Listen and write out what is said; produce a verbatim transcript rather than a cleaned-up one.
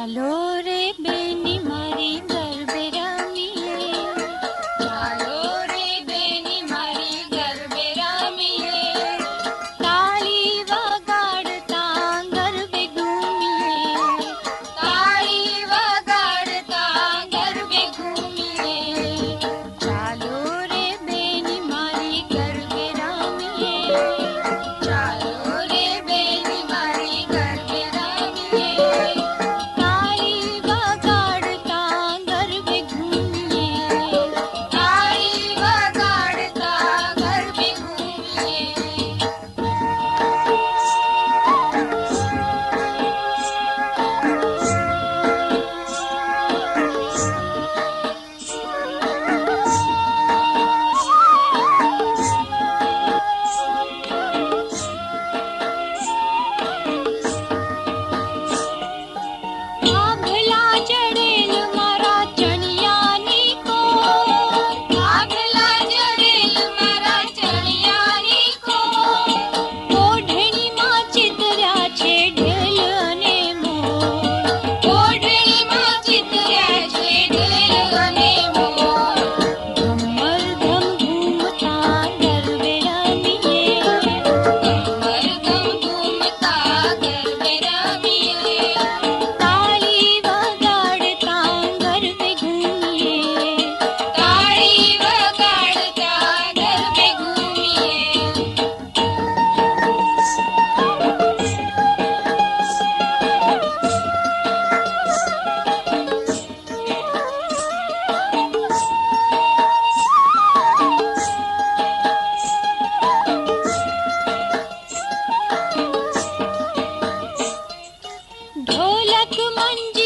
ચાલો રે બેની મારી ગરબે રમીએ, ચાલો રે બેની મારી ગરબે રમીએ, તાળી વગાડતા ગરબે ઘૂમીએ, તાળી વગાડતા ગરબે ઘૂમીએ, ચાલો રે બેની મારી ગરબે રમીએ, ચાલો રે બેની મારી ગરબે રમીએ, તાળી વગાડતા ગરબે ઘૂમીએ, તાળી વગાડતા ગરબે ઘૂમીએ. આભલા ચડેલ મારા ચણિયાની કોર, આભલા ચડેલ મારા ચણિયાની કોર, ઓઢણીમાં ચિતર્યા છે ઢેલ અને મોર, ઓઢણીમાં ચિતર્યા છે ઢેલ અને મોર, ઘમર ઘમ ઘૂમતા ગરબે રમીએ, ઘમર ઘમ ઘૂમતા ગરબે રમીએ, તાળી વગાડતા ગરબે ઘૂમીએ, તાળી વગાડતા ગરબે ઘૂમીએ. ઢોલક મંજ